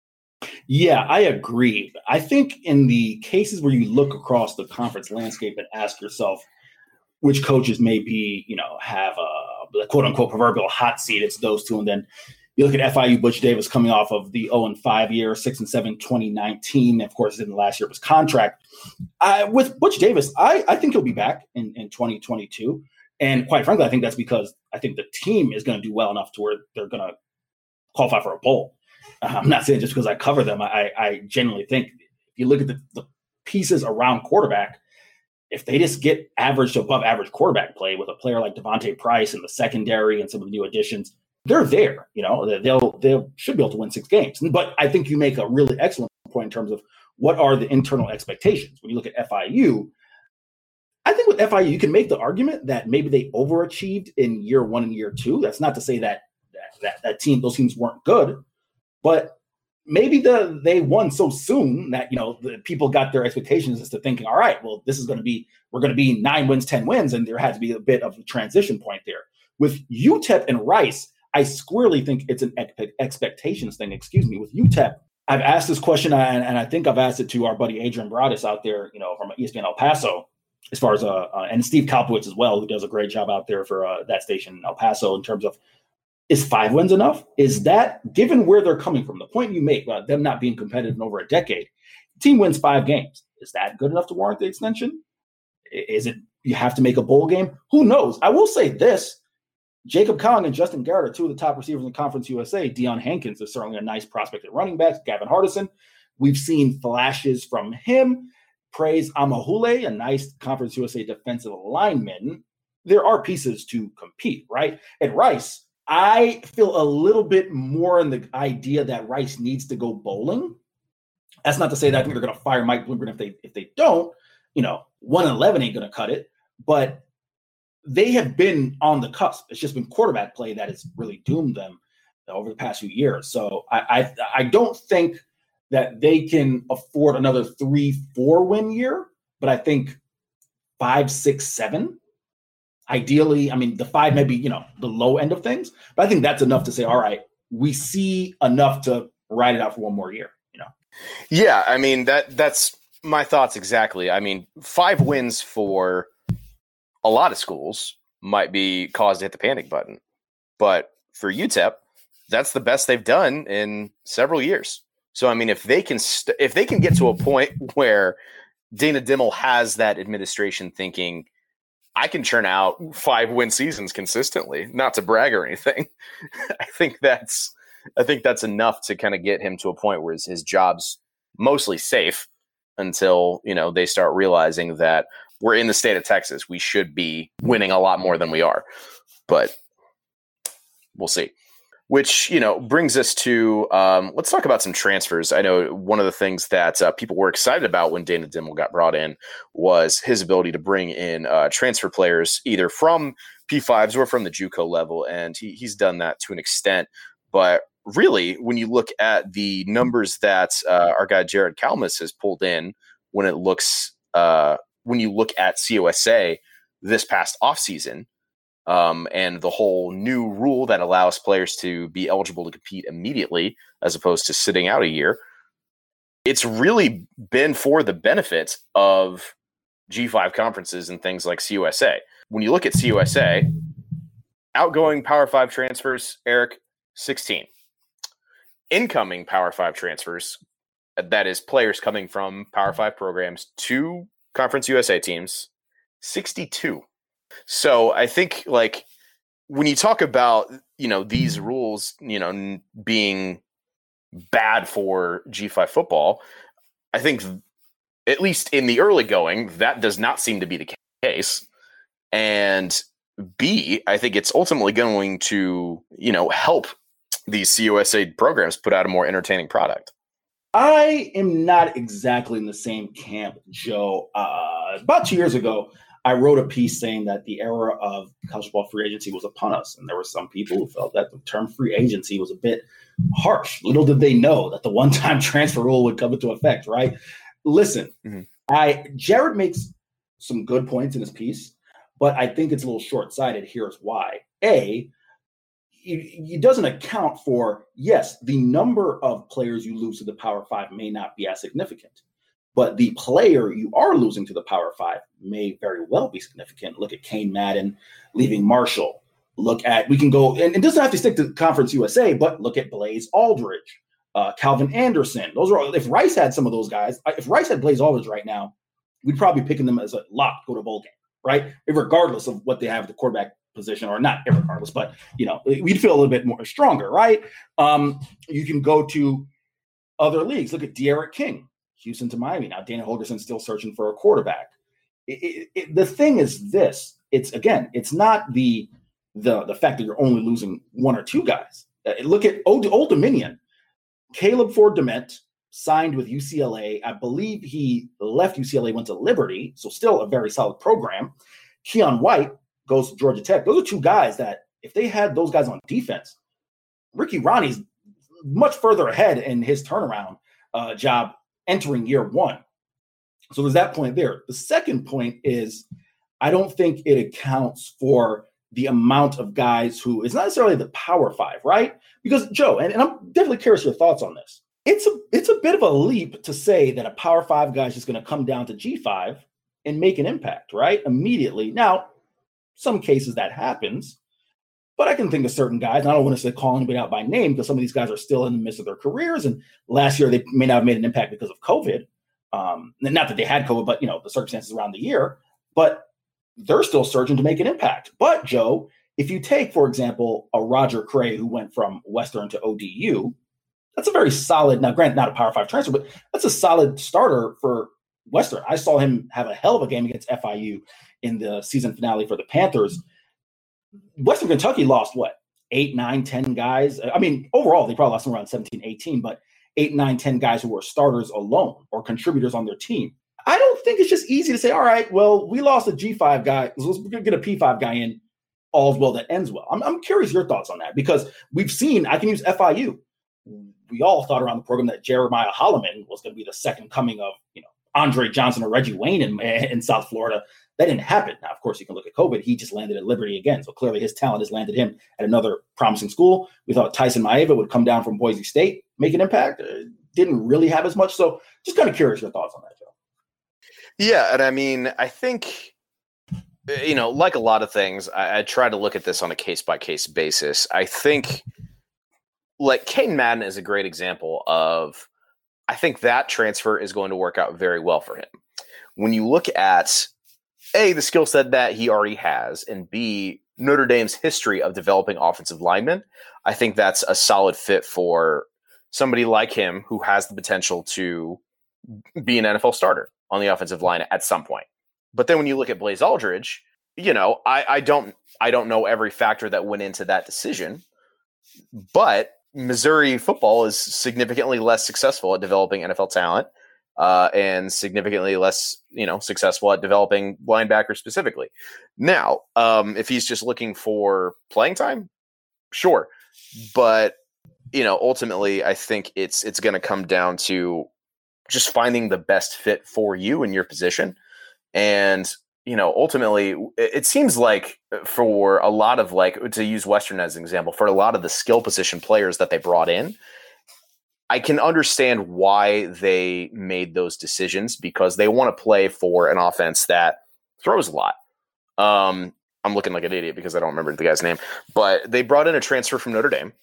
Yeah, I agree. I think in the cases where you look across the conference landscape and ask yourself which coaches may be, you know, have a, a quote unquote proverbial hot seat, it's those two. And then you look at F I U, Butch Davis coming off of the oh and five year, six and seven, twenty nineteen. Of course, in the last year of his contract. I, with Butch Davis, I, I think he'll be back in, in twenty twenty-two. And quite frankly, I think that's because I think the team is going to do well enough to where they're going to qualify for a bowl. Uh, I'm not saying just because I cover them. I, I genuinely think if you look at the, the pieces around quarterback, if they just get average to above average quarterback play with a player like Devontae Price in the secondary and some of the new additions, they're there. You know, they'll they should be able to win six games. But I think you make a really excellent point in terms of what are the internal expectations. When you look at F I U, I think with F I U, you can make the argument that maybe they overachieved in year one and year two. That's not to say that that, that, that team, those teams weren't good, but maybe the they won so soon that, you know, the people got their expectations as to thinking, all right, well, this is going to be, we're going to be nine wins, ten wins. And there had to be a bit of a transition point there. With U T E P and Rice, I squarely think it's an expectations thing. Excuse me. With U T E P, I've asked this question, and, and I think I've asked it to our buddy Adrian Broadus out there, you know, from E S P N El Paso, as far as uh, uh and Steve Kalpowitz as well, who does a great job out there for uh, that station in El Paso in terms of, is five wins enough? Is that, given where they're coming from, the point you make about them not being competitive in over a decade, team wins five games. Is that good enough to warrant the extension? Is it, you have to make a bowl game? Who knows? I will say this. Jacob Kong and Justin Garrett are two of the top receivers in Conference U S A. Deion Hankins is certainly a nice prospect at running backs. Gavin Hardison, we've seen flashes from him. Praise Amahule, a nice Conference U S A defensive lineman. There are pieces to compete, right? At Rice, I feel a little bit more in the idea that Rice needs to go bowling. That's not to say that I think they're going to fire Mike Bloomgren if they if they don't. You know, one and eleven ain't going to cut it. But they have been on the cusp. It's just been quarterback play that has really doomed them over the past few years. So I I, I don't think that they can afford another three, four win year. But I think five, six, seven. Ideally, I mean, the five may be, you know, the low end of things, but I think that's enough to say, all right, we see enough to ride it out for one more year, you know? Yeah, I mean, that that's my thoughts exactly. I mean, five wins for a lot of schools might be cause to hit the panic button, but for U T E P, that's the best they've done in several years. So, I mean, if they can, st- if they can get to a point where Dana Dimel has that administration thinking, I can churn out five win seasons consistently, not to brag or anything. I think that's, I think that's enough to kind of get him to a point where his, his job's mostly safe until, you know, they start realizing that we're in the state of Texas. We should be winning a lot more than we are, but we'll see. Which, you know, brings us to, um, let's talk about some transfers. I know one of the things that uh, people were excited about when Dana Dimel got brought in was his ability to bring in uh, transfer players either from P fives or from the JUCO level, and he, he's done that to an extent. But really, when you look at the numbers that uh, our guy Jared Kalmus has pulled in, when it looks, uh, when you look at C U S A this past offseason, Um, and the whole new rule that allows players to be eligible to compete immediately as opposed to sitting out a year, it's really been for the benefit of G five conferences and things like C U S A. When you look at C U S A, outgoing Power five transfers, Eric, sixteen. Incoming Power five transfers, that is players coming from Power five programs to Conference U S A teams, sixty-two. So I think, like, when you talk about, you know, these rules, you know, n- being bad for G five football, I think at least in the early going, that does not seem to be the case. And B, I think it's ultimately going to, you know, help these C U S A programs put out a more entertaining product. I am not exactly in the same camp, Joe. Uh, about two years ago, I wrote a piece saying that the era of college football free agency was upon us. And there were some people who felt that the term free agency was a bit harsh. Little did they know that the one-time transfer rule would come into effect, right? Listen, mm-hmm. I Jared makes some good points in his piece, but I think it's a little short-sighted. Here's why. A, it doesn't account for, yes, the number of players you lose to the Power Five may not be as significant, but the player you are losing to the Power Five may very well be significant. Look at Kane Madden leaving Marshall. Look at, we can go, and it doesn't have to stick to Conference U S A, but look at Blaze Aldridge, uh, Calvin Anderson. Those are all, if Rice had some of those guys, if Rice had Blaze Aldridge right now, we'd probably be picking them as a lock to go to bowl game, right? Regardless of what they have at the quarterback position, or not irregardless, but, you know, we'd feel a little bit more stronger, right? Um, you can go to other leagues. Look at De'Aaron King, Houston to Miami. Now, Dana Holgerson's still searching for a quarterback. It, it, it, the thing is this, it's, again, it's not the, the, the fact that you're only losing one or two guys. Uh, look at Old, Old Dominion. Caleb Ford Dement signed with U C L A. I believe he left U C L A, went to Liberty, so still a very solid program. Keon White goes to Georgia Tech. Those are two guys that, if they had those guys on defense, Ricky Ronnie's much further ahead in his turnaround uh, job entering year one. So there's that point there. The second point is, I don't think it accounts for the amount of guys who, it's not necessarily the Power Five, right? Because, Joe, and, and I'm definitely curious your thoughts on this. It's a it's a bit of a leap to say that a Power Five guy is just going to come down to G five and make an impact, right? Immediately. Now, some cases that happens, but I can think of certain guys, and I don't want to say call anybody out by name because some of these guys are still in the midst of their careers, and last year they may not have made an impact because of COVID. Um, not that they had COVID, but, you know, the circumstances around the year, but they're still searching to make an impact. But, Joe, if you take, for example, a Roger Cray who went from Western to O D U, that's a very solid, now granted, not a Power Five transfer, but that's a solid starter for Western. I saw him have a hell of a game against F I U in the season finale for the Panthers. Western Kentucky lost what? Eight, nine, ten guys. I mean, overall, they probably lost around seventeen, eighteen, but eight, nine, ten guys who were starters alone or contributors on their team. I don't think it's just easy to say, all right, well, we lost a G five guy. Let's get a P five guy in. All's well that ends well. I'm, I'm curious your thoughts on that, because we've seen, I can use F I U. We all thought around the program that Jeremiah Holloman was going to be the second coming of, you know, Andre Johnson or Reggie Wayne in, in South Florida. That didn't happen. Now, of course, you can look at COVID. He just landed at Liberty again. So clearly his talent has landed him at another promising school. We thought Tyson Maeva would come down from Boise State, make an impact. Uh, didn't really have as much. So just kind of curious your thoughts on that, Joe. Yeah, and I mean, I think, you know, like a lot of things, I, I try to look at this on a case-by-case basis. I think, like, Kane Madden is a great example of, I think that transfer is going to work out very well for him. When you look at, A, the skill set that he already has, and B, Notre Dame's history of developing offensive linemen, I think that's a solid fit for somebody like him who has the potential to be an N F L starter on the offensive line at some point. But then when you look at Blaze Aldridge, you know, I, I don't I don't know every factor that went into that decision, but Missouri football is significantly less successful at developing N F L talent uh, and significantly less, you know, successful at developing linebackers specifically. Now, um, if he's just looking for playing time, sure. But, you know, ultimately, I think it's it's going to come down to just finding the best fit for you in your position. And, you know, ultimately, it seems like for a lot of, like, to use Western as an example, for a lot of the skill position players that they brought in, I can understand why they made those decisions, because they want to play for an offense that throws a lot. Um, I'm looking like an idiot because I don't remember the guy's name, but they brought in a transfer from Notre Dame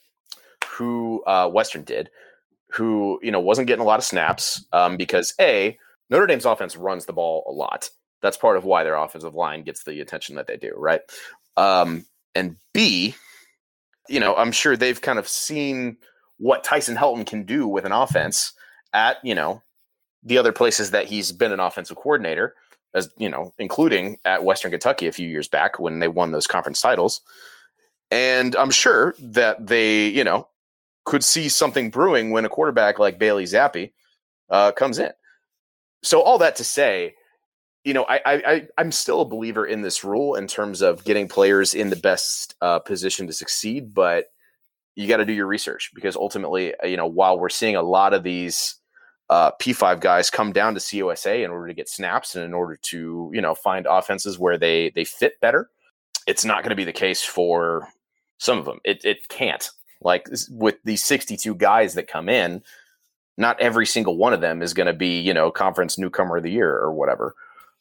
who uh, Western did, who, you know, wasn't getting a lot of snaps um, because, A, Notre Dame's offense runs the ball a lot. That's part of why their offensive line gets the attention that they do, right? Um, and B, you know, I'm sure they've kind of seen what Tyson Helton can do with an offense at, you know, the other places that he's been an offensive coordinator, as you know, including at Western Kentucky a few years back when they won those conference titles. And I'm sure that they, you know, could see something brewing when a quarterback like Bailey Zappi uh, comes in. So all that to say, you know, I, I, I'm still a believer in this rule in terms of getting players in the best uh, position to succeed, but you got to do your research because ultimately, you know, while we're seeing a lot of these uh, P five guys come down to C O S A in order to get snaps and in order to, you know, find offenses where they they fit better, it's not going to be the case for some of them. It it can't. Like with these sixty-two guys that come in, not every single one of them is going to be, you know, conference newcomer of the year or whatever.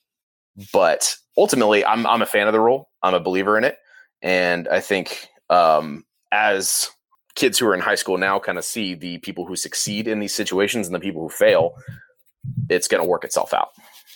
But ultimately, I'm I'm a fan of the rule. I'm a believer in it, and I think um, as kids who are in high school now kind of see the people who succeed in these situations and the people who fail, it's going to work itself out.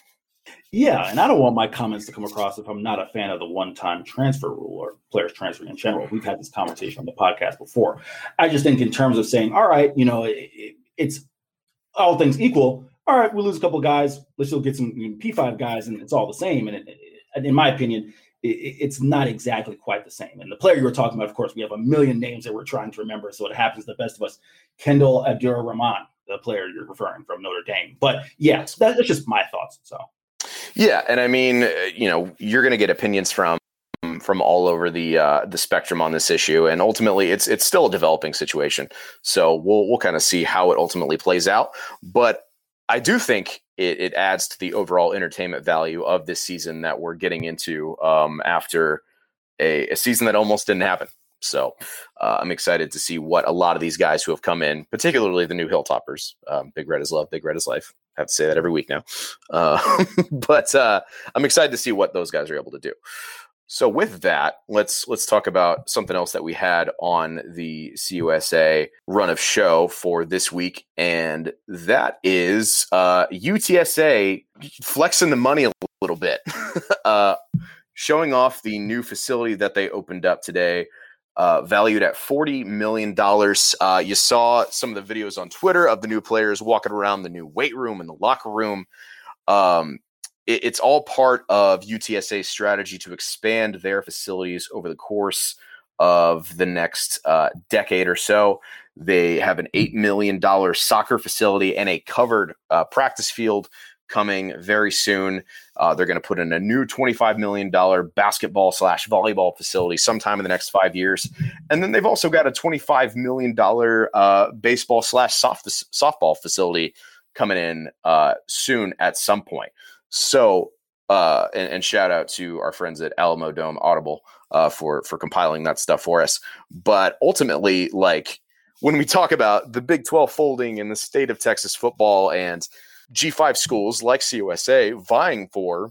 Yeah, and I don't want my comments to come across if I'm not a fan of the one-time transfer rule or players transferring in general. We've had this conversation on the podcast before. I just think in terms of saying, all right, you know, it, it, it's all things equal. All right, we lose a couple of guys. Let's still get some P five guys, and it's all the same. And it, it, in my opinion, it, it's not exactly quite the same. And the player you were talking about, of course, we have a million names that we're trying to remember, so it happens to the best of us. Kendall Abdur-Rahman, the player you're referring from Notre Dame. But yeah, so that's just my thoughts. So. Yeah, and I mean, you know, you're going to get opinions from from all over the uh, the spectrum on this issue, and ultimately, it's it's still a developing situation. So we'll we'll kind of see how it ultimately plays out. But I do think it, it adds to the overall entertainment value of this season that we're getting into um, after a, a season that almost didn't happen. So uh, I'm excited to see what a lot of these guys who have come in, particularly the new Hilltoppers, um, Big Red is love, Big Red is life. I have to say that every week now. Uh, but uh, I'm excited to see what those guys are able to do. So with that, let's let's talk about something else that we had on the C U S A run of show for this week, and that is uh, U T S A flexing the money a little bit, uh, showing off the new facility that they opened up today, uh, valued at forty million dollars. Uh, you saw some of the videos on Twitter of the new players walking around the new weight room and the locker room. Um, It's all part of U T S A's strategy to expand their facilities over the course of the next uh, decade or so. They have an eight million dollars soccer facility and a covered uh, practice field coming very soon. Uh, they're going to put in a new twenty-five million dollars basketball slash volleyball facility sometime in the next five years. And then they've also got a twenty-five million dollars uh, baseball slash soft, softball facility coming in uh, soon at some point. So, uh, and, and shout out to our friends at Alamo Dome Audible uh, for for compiling that stuff for us. But ultimately, like when we talk about the Big twelve folding in the state of Texas football and G five schools like C U S A vying for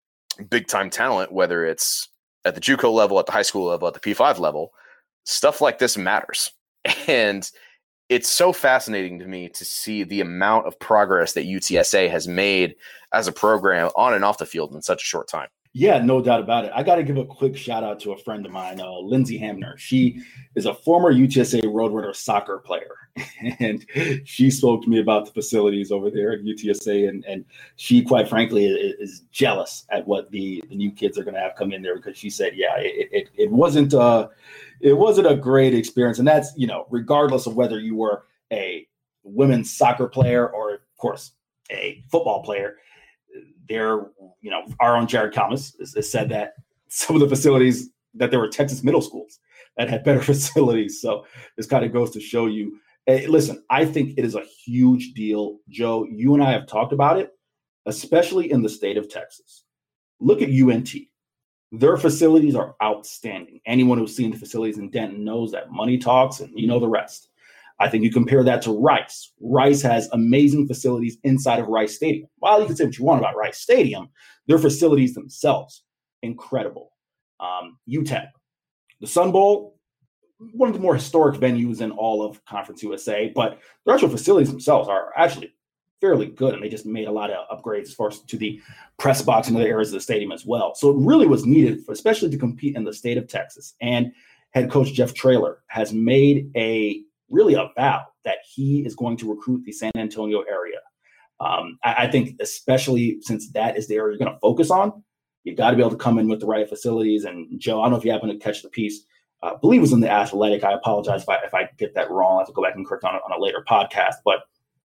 big time talent, whether it's at the JUCO level, at the high school level, at the P five level, stuff like this matters. And it's so fascinating to me to see the amount of progress that U T S A has made as a program on and off the field in such a short time. Yeah, no doubt about it. I got to give a quick shout out to a friend of mine, uh, Lindsay Hamner. She is a former U T S A Roadrunner soccer player, and she spoke to me about the facilities over there at U T S A, and, and she, quite frankly, is, is jealous at what the, the new kids are going to have come in there because she said, yeah, it it, it wasn't uh, it wasn't a great experience, and that's, you know, regardless of whether you were a women's soccer player or, of course, a football player. There, you know, our own Jared Kalmus has, has said that some of the facilities that there were Texas middle schools that had better facilities. So this kind of goes to show you, hey, listen, I think it is a huge deal. Joe, you and I have talked about it, especially in the state of Texas. Look at U N T. Their facilities are outstanding. Anyone who's seen the facilities in Denton knows that money talks, and you know the rest. I think you compare that to Rice. Rice has amazing facilities inside of Rice Stadium. While you can say what you want about Rice Stadium, their facilities themselves, incredible. Um, U T E P, the Sun Bowl, one of the more historic venues in all of Conference U S A, but their actual facilities themselves are actually fairly good, and they just made a lot of upgrades as far as to the press box and other areas of the stadium as well. So it really was needed, especially to compete in the state of Texas. And head coach Jeff Traylor has made a really a vow that he is going to recruit the San Antonio area. Um, I, I think especially since that is the area you're going to focus on, you got to be able to come in with the right facilities. And Joe, I don't know if you happen to catch the piece. Uh, I believe it was in The Athletic. I apologize if I, if I get that wrong. I have to go back and correct on, on a later podcast. But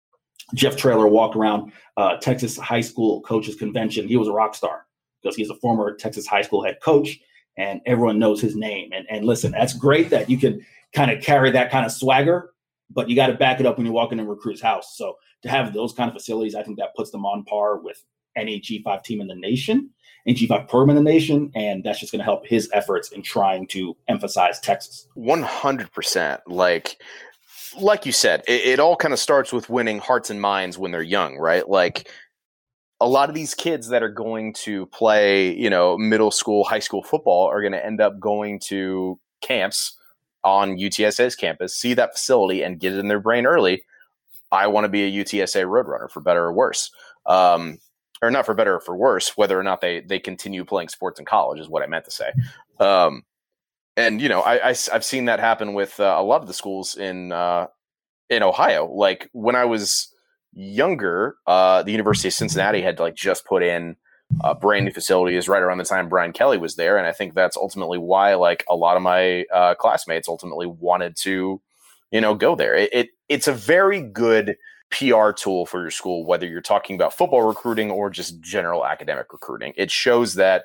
Jeff Traylor walked around uh, Texas high school coaches convention. He was a rock star because he's a former Texas high school head coach, and everyone knows his name. And, and listen, that's great that you can kind of carry that kind of swagger, but you got to back it up when you're walking in a recruit's house. So to have those kind of facilities, I think that puts them on par with any G five team in the nation and G five program in the nation. And that's just going to help his efforts in trying to emphasize Texas. one hundred percent. Like, like you said, it, it all kind of starts with winning hearts and minds when they're young, right? Like a lot of these kids that are going to play, you know, middle school, high school football are going to end up going to camps on U T S A's campus, see that facility and get it in their brain early. I want to be a U T S A Roadrunner for better or worse. Um, or not for better or for worse, whether or not they, they continue playing sports in college is what I meant to say. Um, and, you know, I, I, I've seen that happen with uh, a lot of the schools in, uh, in Ohio. Like when I was younger, uh, the University of Cincinnati had like just put in uh, brand new facilities right around the time Brian Kelly was there. And I think that's ultimately why like a lot of my uh, classmates ultimately wanted to, you know, go there. It, it It's a very good P R tool for your school, whether you're talking about football recruiting or just general academic recruiting. It shows that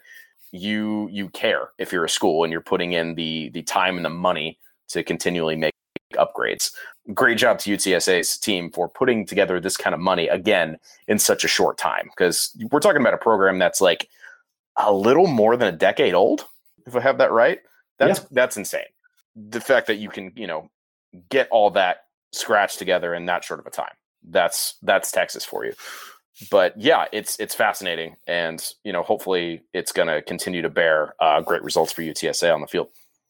you you care if you're a school and you're putting in the the time and the money to continually make upgrades. Great job to U T S A's team for putting together this kind of money again in such a short time, because we're talking about a program that's like a little more than a decade old, if I have that right. That's yeah. that's insane. The fact that you can, you know, get all that scratched together in that short of a time. That's that's Texas for you. But yeah, it's it's fascinating, and you know, hopefully it's going to continue to bear uh, great results for U T S A on the field.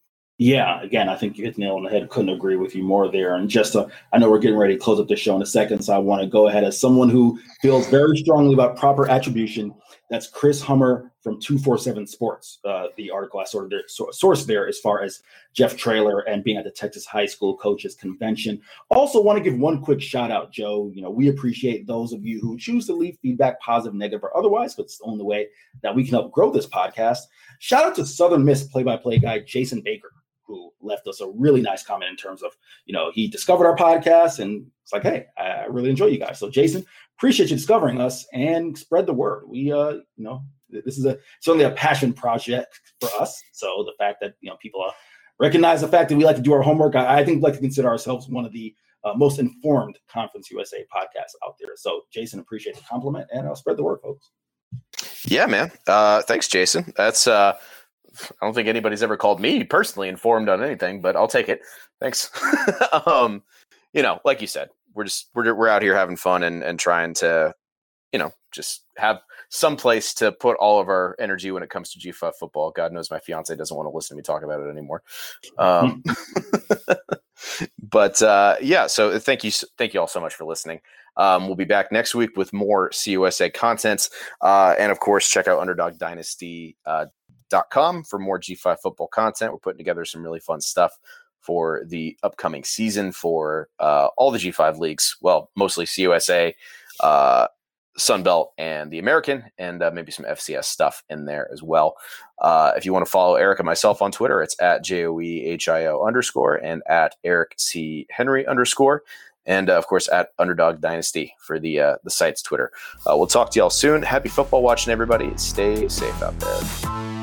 Yeah, again, I think you hit the nail on the head. Couldn't agree with you more there. And just, uh, I know we're getting ready to close up the show in a second, so I want to go ahead as someone who feels very strongly about proper attribution. That's Chris Hummer from two forty-seven Sports. Uh, the article I sort of there, so, source there as far as Jeff Traylor and being at the Texas High School Coaches Convention. Also want to give one quick shout out, Joe. You know, we appreciate those of you who choose to leave feedback, positive, negative, or otherwise, but it's the only way that we can help grow this podcast. Shout out to Southern Miss play-by-play guy Jason Baker, who left us a really nice comment in terms of, you know, he discovered our podcast and it's like, hey, I really enjoy you guys. So Jason, appreciate you discovering us and spread the word. We, uh, you know, this is a certainly a passion project for us. So the fact that, you know, people uh, recognize the fact that we like to do our homework, I, I think we like to consider ourselves one of the uh, most informed Conference U S A podcasts out there. So Jason, appreciate the compliment and I'll spread the word, folks. Yeah, man. Uh, thanks, Jason. That's, uh, I don't think anybody's ever called me personally informed on anything, but I'll take it. Thanks. um, you know, like you said, we're just, we're, we're out here having fun and, and trying to, you know, just have some place to put all of our energy when it comes to G five football. God knows my fiance doesn't want to listen to me talk about it anymore. Um, but uh, yeah, so thank you. Thank you all so much for listening. Um, we'll be back next week with more C U S A content. Uh, and of course, check out Underdog Dynasty uh, dot com for more G five football content. We're putting together some really fun stuff for the upcoming season for uh, all the G five leagues. Well, mostly C U S A, uh, Sun Belt, and the American, and uh, maybe some F C S stuff in there as well. Uh, if you want to follow Eric and myself on Twitter, it's at J O E H I O underscore and at Eric C. Henry underscore. And, uh, of course, at Underdog Dynasty for the uh, the site's Twitter. Uh, we'll talk to y'all soon. Happy football watching, everybody. Stay safe out there.